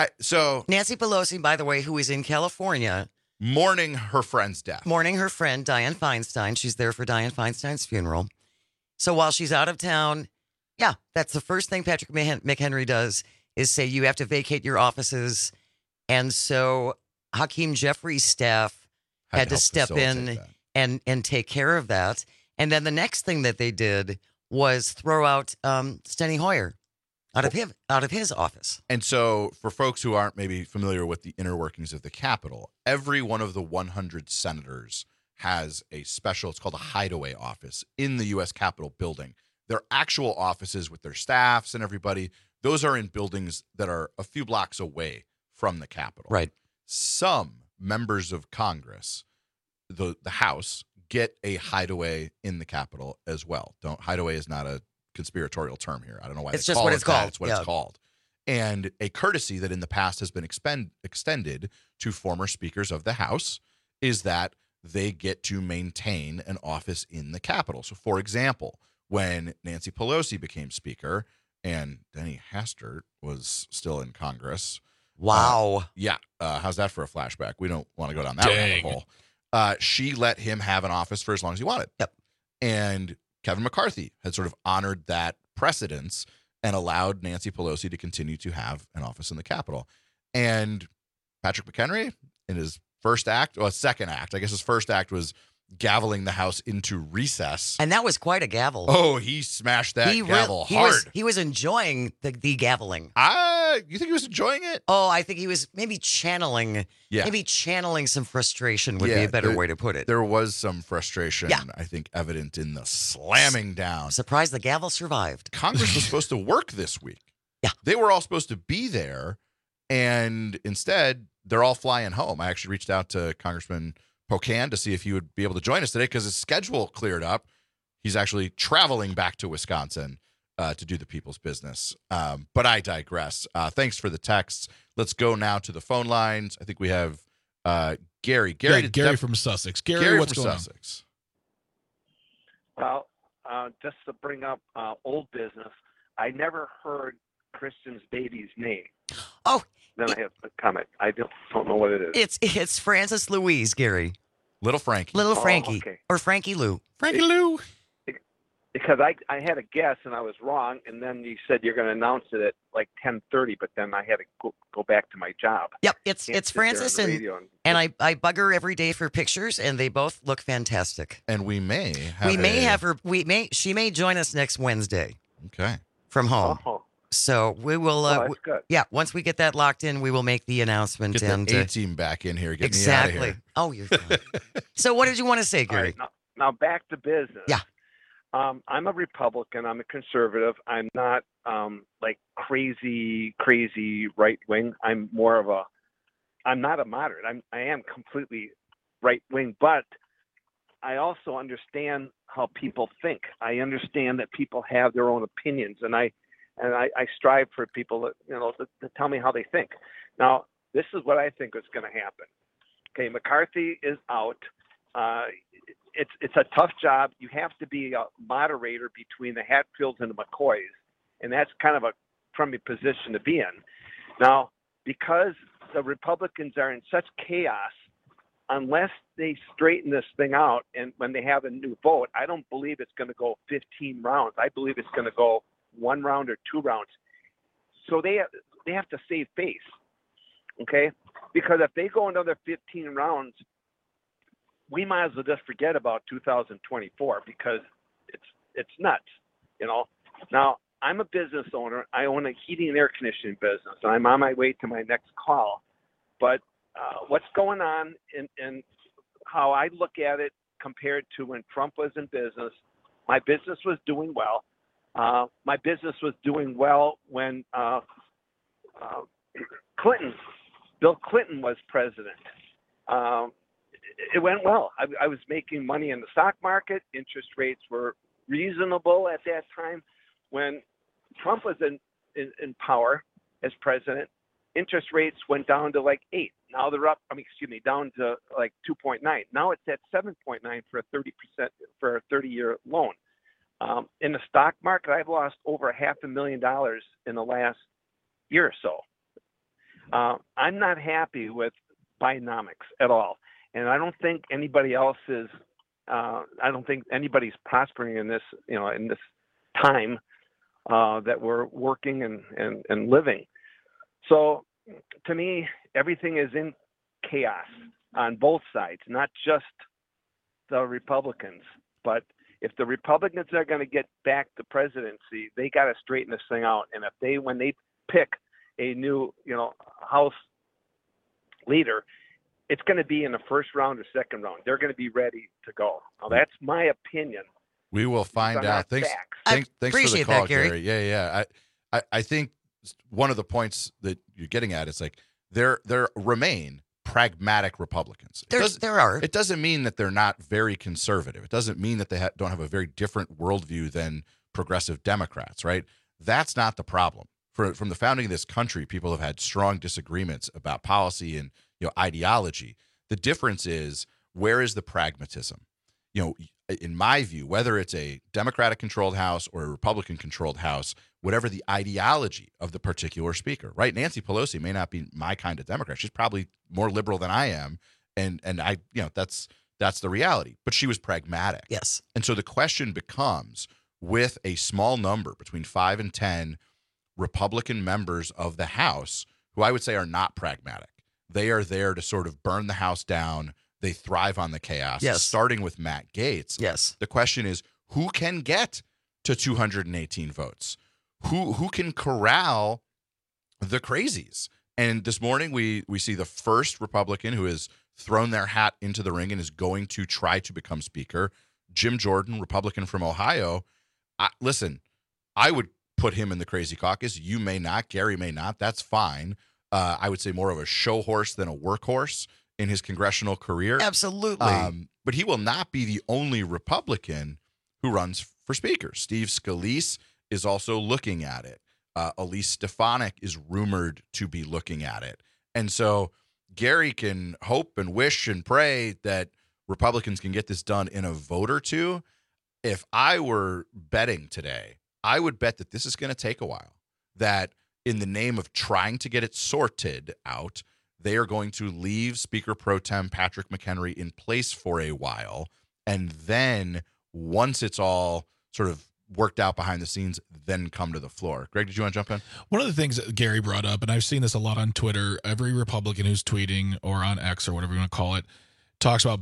So Nancy Pelosi, by the way, who is in California, mourning her friend's death. Mourning her friend, Dianne Feinstein. She's there for Dianne Feinstein's funeral. So while she's out of town, yeah, that's the first thing Patrick McHenry does is say you have to vacate your offices. And so Hakeem Jeffries' staff had to step in and take care of that. And then the next thing that they did was throw out Steny Hoyer out of his office. And so for folks who aren't maybe familiar with the inner workings of the Capitol, every one of the 100 senators has a special, it's called a hideaway office in the U.S. Capitol building. Their actual offices with their staffs and everybody, those are in buildings that are a few blocks away from the Capitol. Right. Some members of Congress, the House, get a hideaway in the Capitol as well. Hideaway is not a conspiratorial term here. I don't know why it's just what it's called. It's what it's called. And a courtesy that in the past has been extended to former speakers of the House is that they get to maintain an office in the Capitol. So, for example, when Nancy Pelosi became speaker and Denny Hastert was still in Congress. Wow. How's that for a flashback? We don't want to go down that rabbit hole. She let him have an office for as long as he wanted. Yep. And Kevin McCarthy had sort of honored that precedence and allowed Nancy Pelosi to continue to have an office in the Capitol. And Patrick McHenry, in his second act, I guess his first act was gaveling the House into recess. And that was quite a gavel. Oh, he smashed that gavel hard. He was enjoying the gaveling. You think he was enjoying it? Oh, I think he was maybe channeling. Yeah. Maybe channeling some frustration would be a better way to put it. There was some frustration, I think, evident in the slamming down. Surprised the gavel survived. Congress was supposed to work this week. Yeah. They were all supposed to be there, and instead, they're all flying home. I actually reached out to Congressman Pocan to see if he would be able to join us today because his schedule cleared up. He's actually traveling back to Wisconsin to do the people's business. But I digress. Thanks for the texts. Let's go now to the phone lines. I think we have Gary. Gary from Sussex. Gary, what's going Sussex? Well, just to bring up old business, I never heard Kristen's baby's name. Oh. Then I have a comment. I don't know what it is. It's Francis Louise, Gary. Little Frankie. Oh, Frankie. okay. Or Frankie Lou. Frankie Lou. Because I had a guess and I was wrong, and then you said you're going to announce it at like 10:30, but then I had to go back to my job. Yep, it's Francis and I bug her every day for pictures, and they both look fantastic. And we may have she may join us next Wednesday. Okay. From home. Oh. So we will. That's good. Yeah, once we get that locked in, we will make the announcement. Get and the A-team back in here. Get exactly. me out of here. Oh, you're fine. So what did you want to say, Gary? Right, now back to business. Yeah. I'm a Republican. I'm a conservative. I'm not like crazy right wing. I'm not a moderate. I am completely right wing, but I also understand how people think. I understand that people have their own opinions, and I and I strive for people that, to tell me how they think. Now, this is what I think is going to happen. Okay, McCarthy is out. It's a tough job. You have to be a moderator between the Hatfields and the McCoys, and that's kind of a crummy position to be in. Now, because the Republicans are in such chaos, unless they straighten this thing out and when they have a new vote, I don't believe it's going to go 15 rounds. I believe it's going to go 1 round or 2 rounds. So they have to save face, okay? Because if they go another 15 rounds, we might as well just forget about 2024 because it's nuts, Now, I'm a business owner. I own a heating and air conditioning business, and I'm on my way to my next call. But what's going on and how I look at it compared to when Trump was in business, my business was doing well. My business was doing well when Bill Clinton was president. It went well. I was making money in the stock market. Interest rates were reasonable at that time. When Trump was in power as president, interest rates went down to like 8. Now they're up. Down to like 2.9. Now it's at 7.9 for a 30% for a 30-year loan. In the stock market, I've lost over $500,000 in the last year or so. I'm not happy with Bidenomics at all, and I don't think anybody else is. I don't think anybody's prospering in this, in this time that we're working and living. So, to me, everything is in chaos on both sides, not just the Republicans. But if the Republicans are going to get back the presidency, they got to straighten this thing out. And when they pick a new, House leader, it's going to be in the first round or second round. They're going to be ready to go. Now, that's my opinion. We will find out. Thanks for the call, Gary. Yeah. I think one of the points that you're getting at is like there remain pragmatic Republicans. There are. It doesn't mean that they're not very conservative. It doesn't mean that they don't have a very different worldview than progressive Democrats, right? That's not the problem. From the founding of this country, people have had strong disagreements about policy and ideology. The difference is, where is the pragmatism? In my view, whether it's a Democratic-controlled House or a Republican-controlled House, whatever the ideology of the particular speaker, right? Nancy Pelosi may not be my kind of Democrat. She's probably more liberal than I am, and I, that's the reality. But she was pragmatic. Yes. And so the question becomes, with a small number between 5 and 10 Republican members of the House, who I would say are not pragmatic, they are there to sort of burn the House down. They thrive on the chaos, starting with Matt Gaetz. Yes. The question is, who can get to 218 votes? Who can corral the crazies? And this morning we see the first Republican who has thrown their hat into the ring and is going to try to become Speaker, Jim Jordan, Republican from Ohio. Listen, I would put him in the crazy caucus. You may not. Gary may not. That's fine. I would say more of a show horse than a workhorse in his congressional career. Absolutely. But he will not be the only Republican who runs for Speaker. Steve Scalise is also looking at it. Elise Stefanik is rumored to be looking at it. And so Gary can hope and wish and pray that Republicans can get this done in a vote or two. If I were betting today, I would bet that this is going to take a while, that in the name of trying to get it sorted out, they are going to leave Speaker Pro Tem Patrick McHenry in place for a while. And then once it's all sort of worked out behind the scenes, then come to the floor. Greg, did you want to jump in? One of the things that Gary brought up, and I've seen this a lot on Twitter, every Republican who's tweeting or on X or whatever you want to call it, talks about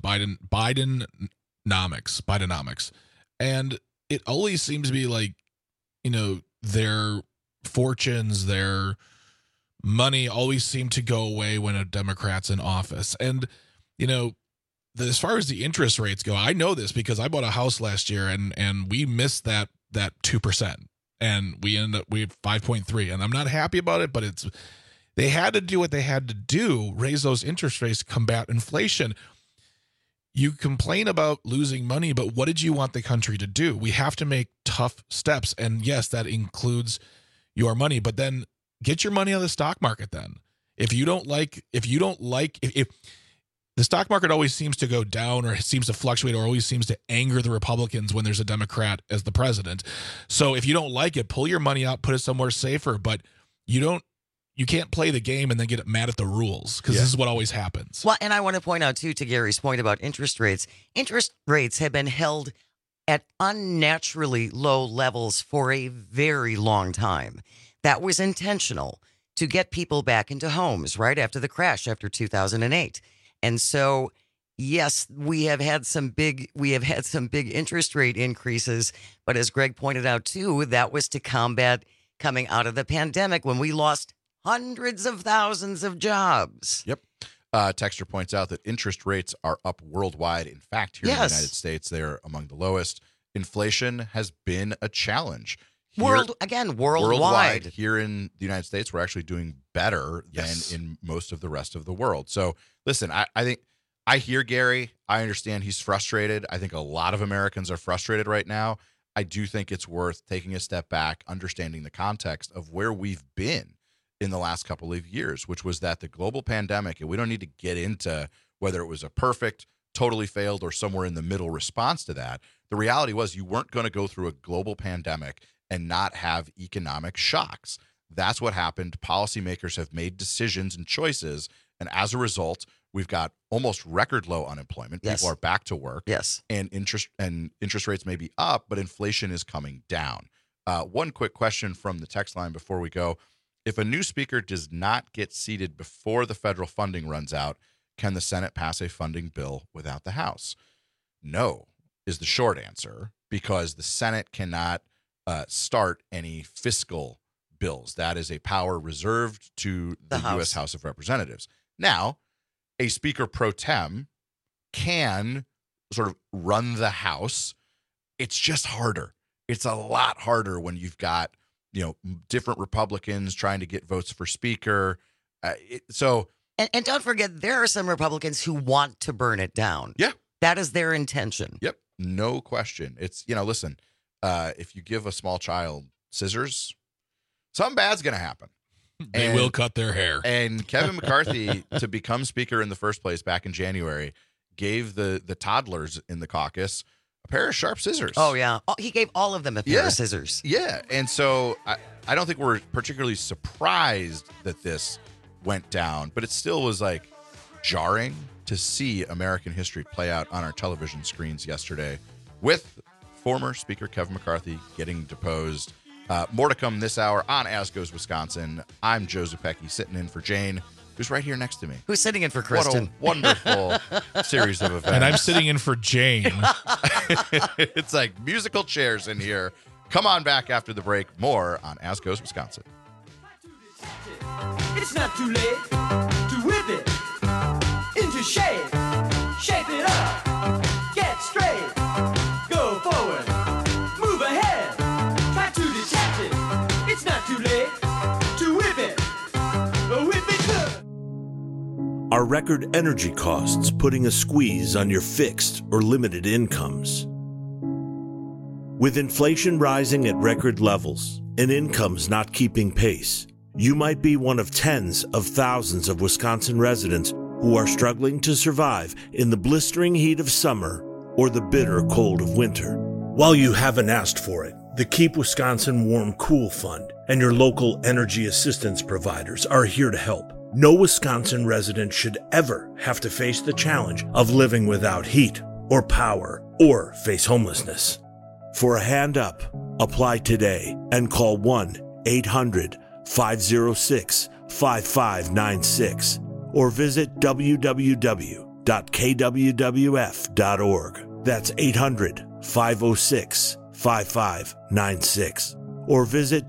Bidenomics. And it always seems to be like, their fortunes, their money always seem to go away when a Democrat's in office. And, as far as the interest rates go, I know this because I bought a house last year and we missed that 2%, and we have 5.3, and I'm not happy about it, but they had to do what they had to do, raise those interest rates to combat inflation. You complain about losing money, but what did you want the country to do? We have to make tough steps. And yes, that includes, your money. But then get your money on the stock market then. If the stock market always seems to go down or seems to fluctuate or always seems to anger the Republicans when there's a Democrat as the president. So if you don't like it, pull your money out, put it somewhere safer, but you can't play the game and then get mad at the rules, because this is what always happens. Well, and I want to point out, too, to Gary's point about interest rates. Interest rates have been held at unnaturally low levels for a very long time. That was intentional to get people back into homes right after the crash after 2008. And so, yes, we have had some big interest rate increases, but as Greg pointed out, too, that was to combat coming out of the pandemic when we lost hundreds of thousands of jobs. Yep. Texter points out that interest rates are up worldwide. In fact, here in the United States, they're among the lowest. Inflation has been a challenge. Worldwide. Here in the United States, we're actually doing better than in most of the rest of the world. So, listen, I think I hear Gary. I understand he's frustrated. I think a lot of Americans are frustrated right now. I do think it's worth taking a step back, understanding the context of where we've been in the last couple of years, which was that the global pandemic, and we don't need to get into whether it was a perfect, totally failed, or somewhere in the middle response to that. The reality was you weren't going to go through a global pandemic and not have economic shocks. That's what happened. Policymakers have made decisions and choices, and as a result, we've got almost record low unemployment. People are back to work. And interest rates may be up, but inflation is coming down. One quick question from the text line before we go. If a new speaker does not get seated before the federal funding runs out, can the Senate pass a funding bill without the House? No, is the short answer, because the Senate cannot start any fiscal bills. That is a power reserved to the U.S. House of Representatives. Now, a speaker pro tem can sort of run the House. It's just harder. It's a lot harder when you've got, different Republicans trying to get votes for speaker. And don't forget, there are some Republicans who want to burn it down. Yeah. That is their intention. Yep. No question. It's, listen, if you give a small child scissors, something bad's going to happen. They will cut their hair. And Kevin McCarthy, to become speaker in the first place back in January, gave the toddlers in the caucus a pair of sharp scissors. Oh, yeah. He gave all of them a pair of scissors. Yeah. And so I don't think we're particularly surprised that this went down, but it still was like jarring to see American history play out on our television screens yesterday with former Speaker Kevin McCarthy getting deposed. More to come this hour on As Goes Wisconsin. I'm Joe Zupecki, sitting in for Jane, who's right here next to me. Who's sitting in for Kristen. What a wonderful series of events. And I'm sitting in for Jane. It's like musical chairs in here. Come on back after the break. More on As Goes Wisconsin. It's not too late to whip it into shape. Shape it up. Get straight. Go forward. Move ahead. Try to detach it. It's not too late to whip it. Whip it good. Are record energy costs putting a squeeze on your fixed or limited incomes? With inflation rising at record levels and incomes not keeping pace, you might be one of tens of thousands of Wisconsin residents who are struggling to survive in the blistering heat of summer or the bitter cold of winter. While you haven't asked for it, the Keep Wisconsin Warm Cool Fund and your local energy assistance providers are here to help. No Wisconsin resident should ever have to face the challenge of living without heat or power or face homelessness. For a hand up, apply today and call 1-800-506-5596 or visit www.kwwf.org. That's 800-506-5596 or visit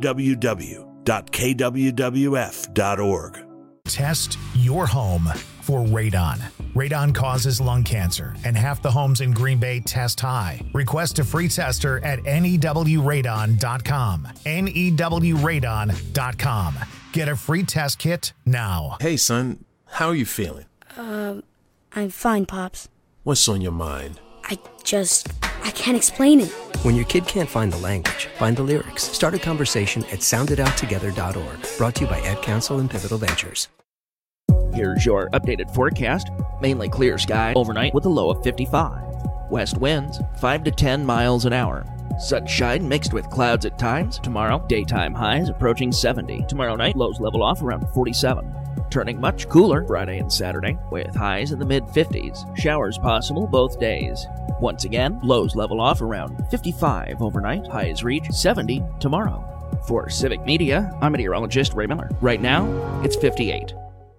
www.kwwf.org. Test your home for radon. Radon causes lung cancer, and half the homes in Green Bay test high. Request a free tester at newradon.com. newradon.com. Get a free test kit now. Hey, son, how are you feeling? I'm fine, Pops. What's on your mind? I just I can't explain it. When your kid can't find the language, find the lyrics. Start a conversation at soundedouttogether.org. Brought to you by Ad Council and Pivotal Ventures. Here's your updated forecast. Mainly clear sky overnight with a low of 55. West winds 5 to 10 miles an hour. Sunshine mixed with clouds at times. Tomorrow, daytime highs approaching 70. Tomorrow night, lows level off around 47. Turning much cooler Friday and Saturday, with highs in the mid-50s. Showers possible both days. Once again, lows level off around 55 overnight. Highs reach 70 tomorrow. For Civic Media, I'm meteorologist Ray Miller. Right now, it's 58.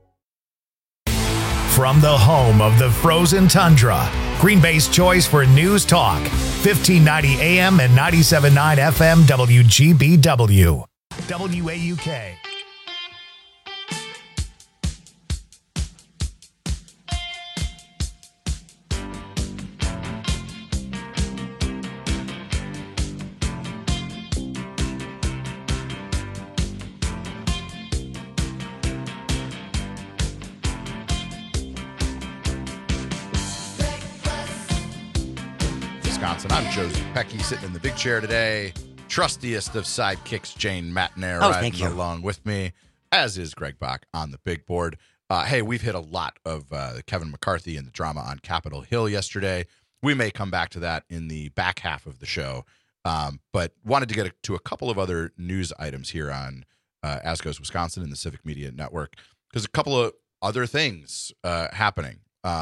From the home of the frozen tundra, Green Bay's choice for news talk, 1590 AM and 97.9 FM WGBW. WAUK. Wisconsin. I'm Joe Zupecki, sitting in the big chair today. Trustiest of sidekicks, Jane Matnair, riding along with me, as is Greg Bach on the big board. Hey, we've hit a lot of Kevin McCarthy and the drama on Capitol Hill yesterday. We may come back to that in the back half of the show, but wanted to get to a couple of other news items here on As Goes Wisconsin and the Civic Media Network, because a couple of other things happening.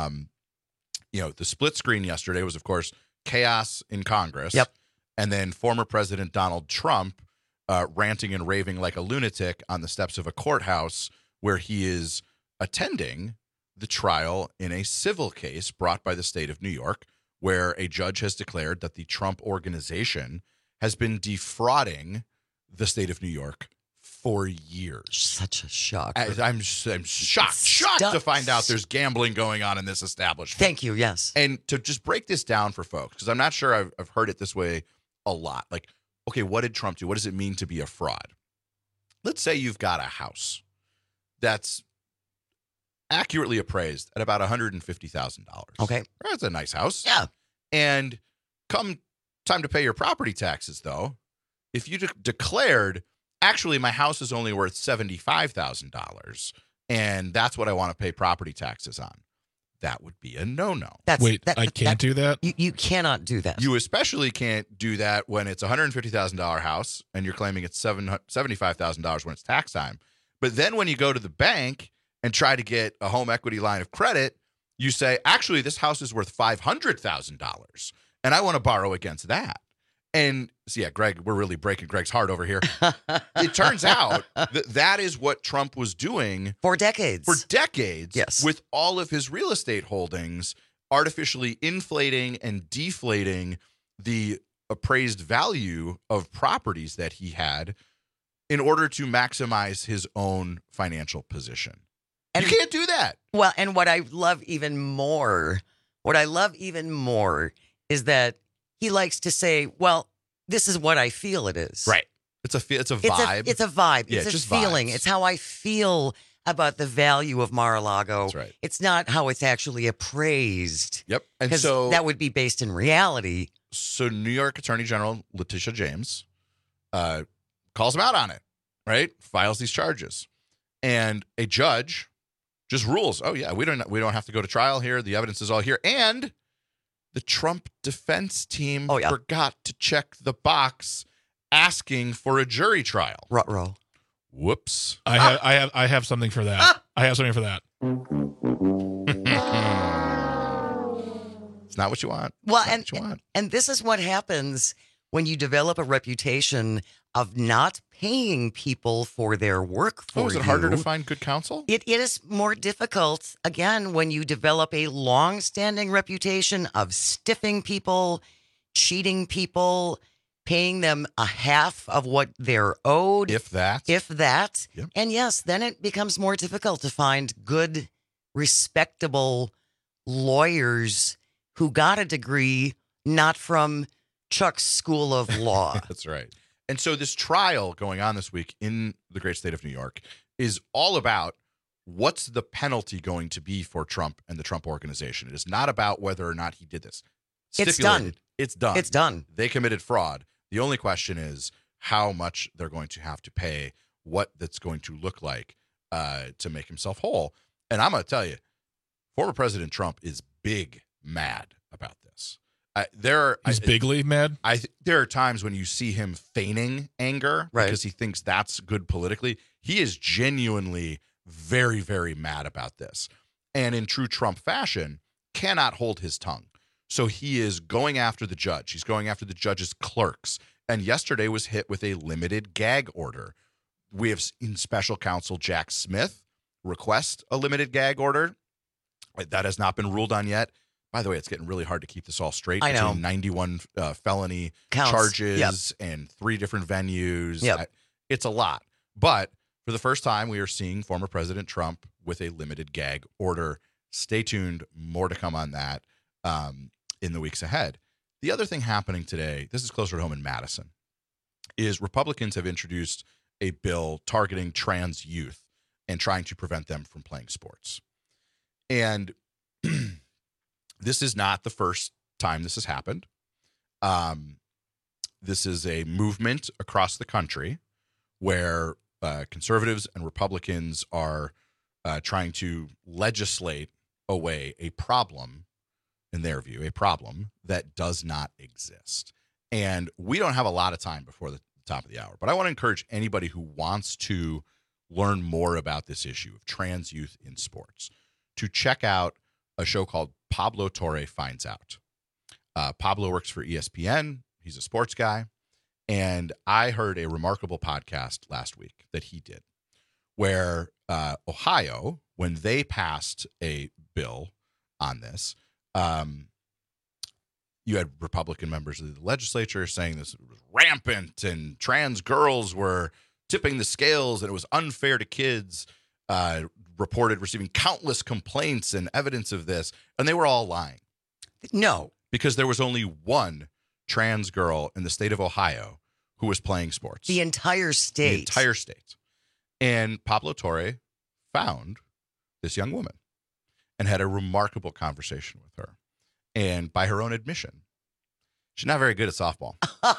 The split screen yesterday was, of course, chaos in Congress. Yep. And then former President Donald Trump ranting and raving like a lunatic on the steps of a courthouse where he is attending the trial in a civil case brought by the state of New York, where a judge has declared that the Trump organization has been defrauding the state of New York for years. Such a shock. I'm shocked to find out there's gambling going on in this establishment. Thank you, yes. And to just break this down for folks, because I'm not sure I've heard it this way a lot. Like, okay, what did Trump do? What does it mean to be a fraud? Let's say you've got a house that's accurately appraised at about $150,000. Okay. That's a nice house. Yeah. And come time to pay your property taxes, though, if you declared, actually, my house is only worth $75,000, and that's what I want to pay property taxes on, that would be a no-no. I can't do that? You cannot do that. You especially can't do that when it's a $150,000 house and you're claiming it's $75,000 when it's tax time. But then when you go to the bank and try to get a home equity line of credit, you say, actually, this house is worth $500,000, and I want to borrow against that. And so, yeah, Greg, we're really breaking Greg's heart over here. It turns out that is what Trump was doing for decades. Yes. With all of his real estate holdings, artificially inflating and deflating the appraised value of properties that he had in order to maximize his own financial position. And you can't do that. Well, and what I love even more is that he likes to say, well, this is what I feel it is. Right. It's a vibe. It's a vibe. Yeah, it's just a feeling. vibes. It's how I feel about the value of Mar-a-Lago. That's right. It's not how it's actually appraised. Yep. And 'Cause so that would be based in reality. So New York Attorney General Letitia James calls him out on it, right? Files these charges. And a judge just rules, oh yeah, we don't have to go to trial here. The evidence is all here. And the Trump defense team forgot to check the box asking for a jury trial. Ruh-roh. Whoops. I have something for that. I have something for that. It's not what you want. Well, and this is what happens when you develop a reputation of not paying people for their work for you. Is it harder to find good counsel? It is more difficult, again, when you develop a long-standing reputation of stiffing people, cheating people, paying them a half of what they're owed. If that. Yep. And yes, then it becomes more difficult to find good, respectable lawyers who got a degree not from Chuck's School of Law. That's right. And so this trial going on this week in the great state of New York is all about what's the penalty going to be for Trump and the Trump organization. It is not about whether or not he did this. It's done. It's done. It's done. They committed fraud. The only question is how much they're going to have to pay, what that's going to look like to make himself whole. And I'm going to tell you, former President Trump is big mad about this. He's bigly mad? There are times when you see him feigning anger because he thinks that's good politically. He is genuinely very, very mad about this. And in true Trump fashion, cannot hold his tongue. So he is going after the judge. He's going after the judge's clerks. And yesterday was hit with a limited gag order. We have seen special counsel Jack Smith request a limited gag order. That has not been ruled on yet. By the way, it's getting really hard to keep this all straight. I know. 91 felony Counts. charges and 3 different venues. It's a lot. But for the first time, we are seeing former President Trump with a limited gag order. Stay tuned. More to come on that in the weeks ahead. The other thing happening today, this is closer to home in Madison, is Republicans have introduced a bill targeting trans youth and trying to prevent them from playing sports. And this is not the first time this has happened. This is a movement across the country where conservatives and Republicans are trying to legislate away a problem, in their view, a problem that does not exist. And we don't have a lot of time before the top of the hour, but I want to encourage anybody who wants to learn more about this issue of trans youth in sports to check out a show called Pablo Torre Finds Out. Pablo works for ESPN. He's a sports guy. And I heard a remarkable podcast last week that he did where Ohio, when they passed a bill on this, you had Republican members of the legislature saying this was rampant and trans girls were tipping the scales and it was unfair to kids, reported receiving countless complaints and evidence of this, and they were all lying. No. Because there was only one trans girl in the state of Ohio who was playing sports. The entire state. The entire state. And Pablo Torre found this young woman and had a remarkable conversation with her. And by her own admission, she's not very good at softball.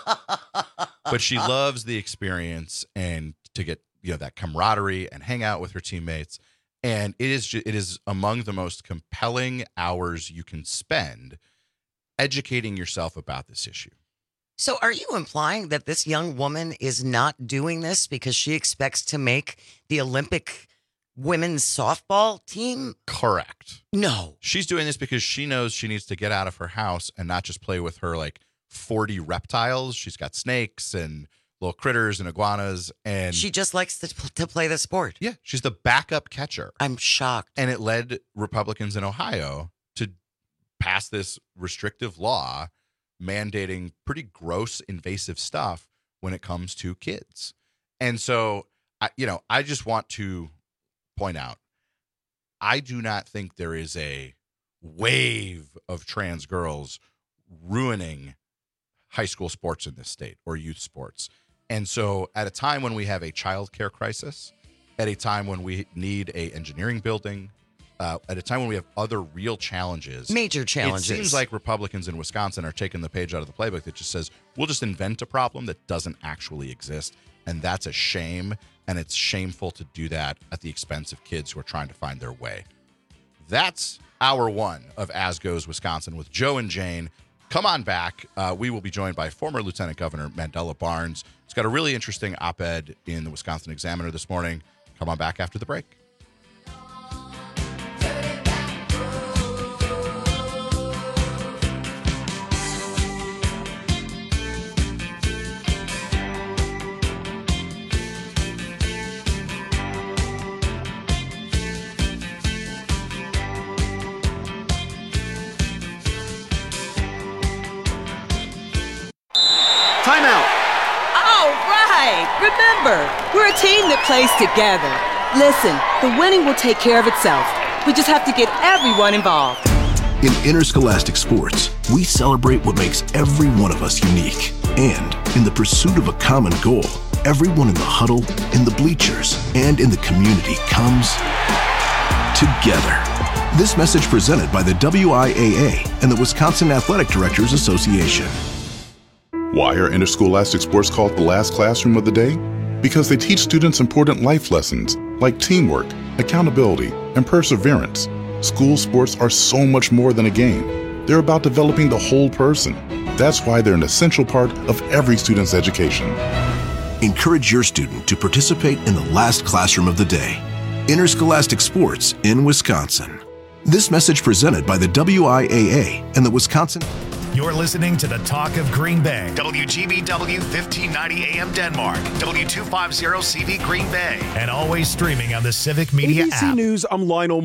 But she loves the experience and to get, that camaraderie and hang out with her teammates. And it is among the most compelling hours you can spend educating yourself about this issue. So are you implying that this young woman is not doing this because she expects to make the Olympic women's softball team? Correct. No. She's doing this because she knows she needs to get out of her house and not just play with her 40 reptiles. She's got snakes and little critters and iguanas. And she just likes to play the sport. Yeah. She's the backup catcher. I'm shocked. And it led Republicans in Ohio to pass this restrictive law mandating pretty gross, invasive stuff when it comes to kids. And so, I just want to point out, I do not think there is a wave of trans girls ruining high school sports in this state or youth sports. And so at a time when we have a child care crisis, at a time when we need a engineering building, at a time when we have other real challenges, major challenges, it seems like Republicans in Wisconsin are taking the page out of the playbook that just says, we'll just invent a problem that doesn't actually exist. And that's a shame. And it's shameful to do that at the expense of kids who are trying to find their way. That's hour one of As Goes Wisconsin with Joe and Jane. Come on back. We will be joined by former Lieutenant Governor Mandela Barnes. It's got a really interesting op-ed in the Wisconsin Examiner this morning. Come on back after the break. Timeout. All right. Remember, we're a team that plays together. Listen, the winning will take care of itself. We just have to get everyone involved. In interscholastic sports, we celebrate what makes every one of us unique. And in the pursuit of a common goal, everyone in the huddle, in the bleachers, and in the community comes together. This message presented by the WIAA and the Wisconsin Athletic Directors Association. Why are interscholastic sports called the last classroom of the day? Because they teach students important life lessons like teamwork, accountability, and perseverance. School sports are so much more than a game. They're about developing the whole person. That's why they're an essential part of every student's education. Encourage your student to participate in the last classroom of the day. Interscholastic sports in Wisconsin. This message presented by the WIAA and the Wisconsin. You're listening to the Talk of Green Bay. WGBW 1590 AM Denmark. W250 CV Green Bay. And always streaming on the Civic Media ABC app. News, I'm Lionel